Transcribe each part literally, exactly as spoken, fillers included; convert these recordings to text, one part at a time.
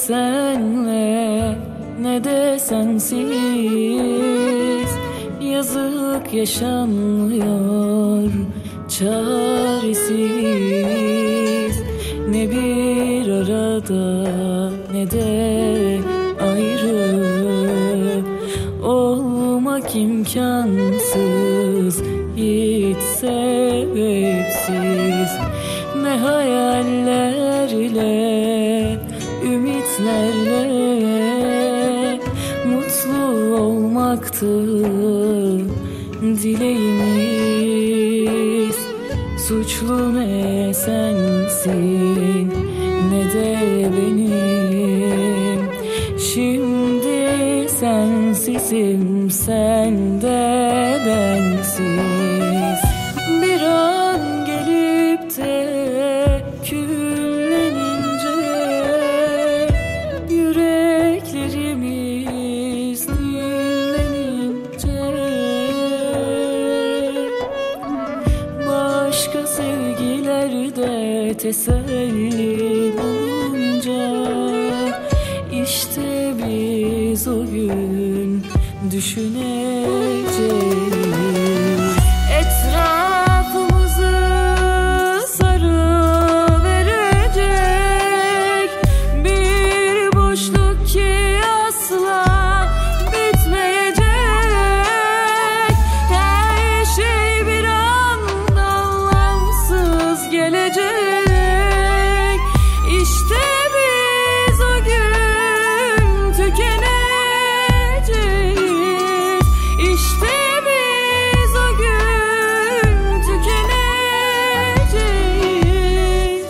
senle ne de sensiz. Yazık yaşanmıyor çaresiz. Ne bir arada ne de ayrı olmak imkansız, hiç sebepsiz. Ne hayallerle, ümitlerle mutlu olmaktı dileğimiz. Suçlu ne sensin ne de benim. Şimdi sensizim, sen de bensiz. Bir an gelip de küllenince yüreklerimiz dinlenince, başka sevgilerde teselli bulunca, İşte biz o gün düşüneceğiz. Etrafımızı sarıverecek bir boşluk ki asla bitmeyecek. Her şey bir anda anlamsız gelecek. İşte biz o gün tükeneceğiz. İşte biz o gün tükeneceğiz.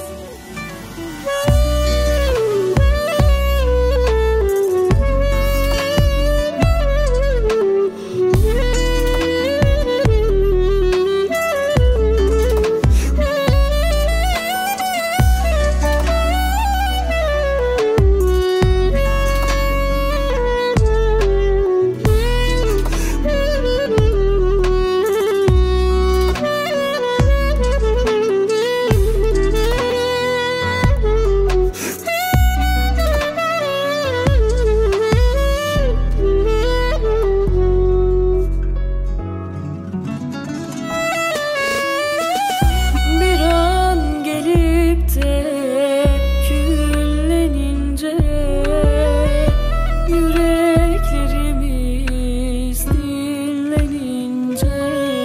Bir an gelip de küllenince yüreklerimiz dinlenince,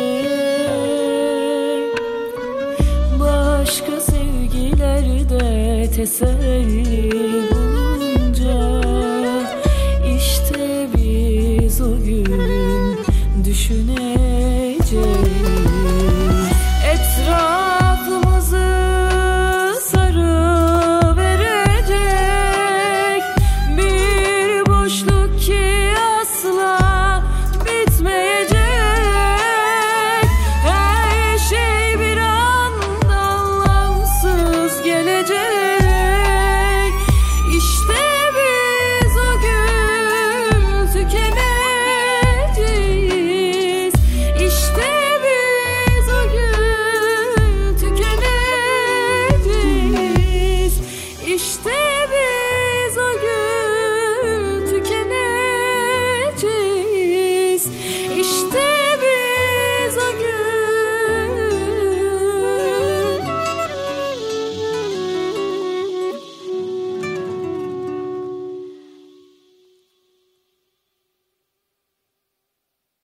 başka sevgilerde teselli bulunca, İşte biz o gün düşüneceğiz. Etrafımızı sarıverecek bir boşluk ki asla bitmeyecek. Her şey bir anda anlamsız gelecek.